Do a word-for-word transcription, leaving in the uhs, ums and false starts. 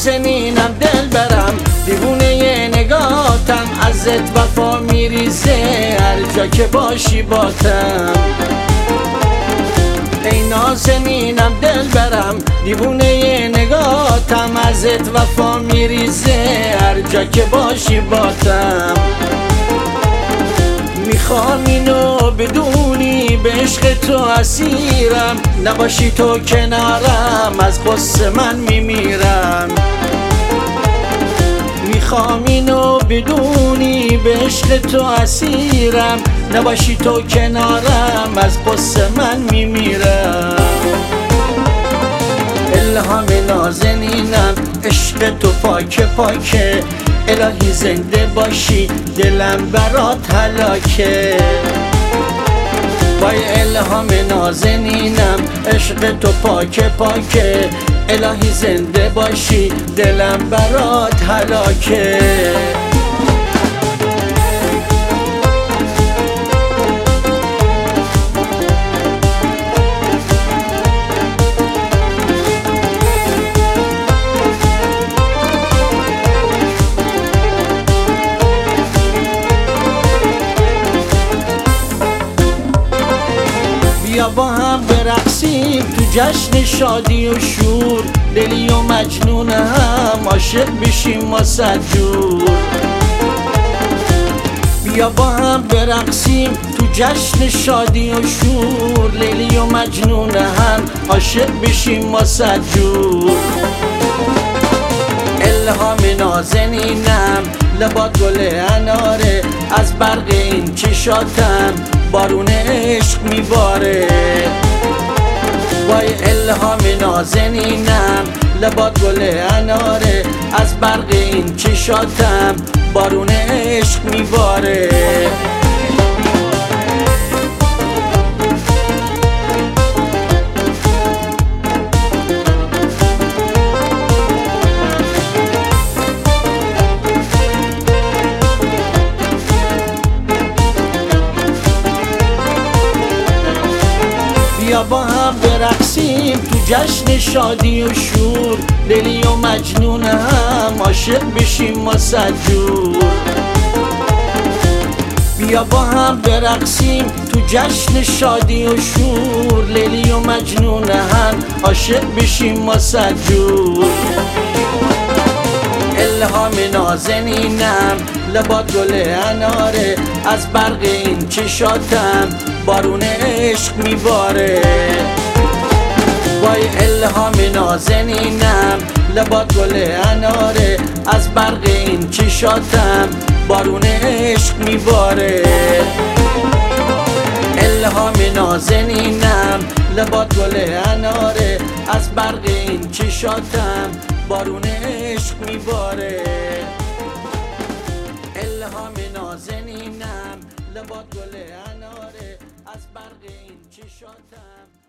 نازنینم دل برم، دیوونه نگاتم، ازت وفا میریزه هر جا که باشی باتم. ای نازنینم دل برم، دیوونه نگاتم، ازت وفا میریزه هر جا که باشی باتم. میخوام اینو بدونی به عشق تو اسیرم، نباشی تو کنارم از غصه من میمیرم. میخوام اینو بدونی به عشق تو اسیرم، نباشی تو کنارم از غصه من میمیرم. الهام نازنینم عشق تو پاکه پاکه، الهی زنده باشی دلم برات هلاکه. وای الهام نازنینم عشق تو پاکه پاکه، الهی زنده باشی دلم برات هلاکه. بیا با هم برقصیم تو جشن شادی و شور، دلی و مجنون هم عاشق بشیم ما صد جور. بیا با هم برقصیم تو جشن شادی و شور، لیلی و مجنون هم عاشق بشیم ما صد جور. الهام نازنینم لبات گل اناره، از برق این چشاتم بارون عشق میباره. وای الهام نازنینم لبات گل اناره، از برق این چشاتم بارون عشق میباره. بیا با هم برقصیم تو جشن شادی و شور، دلی و مجنون هم عاشق بشیم ما صد جور. بیا با هم برقصیم تو جشن شادی و شور، لیلی و مجنون هم عاشق بشیم ما صد جور. الهام نازنینم لبات گل اناره، از برق این چشاتم بارون عشق میباره. وای الهام نازنینم لبات گل اناره، از برق این چشاتم بارون عشق میباره. الهام نازنینم لبات گل اناره، از برق این چشاتم بارون عشق میباره. الهام نازنینم لبات گل اناره، از برق این چشاتم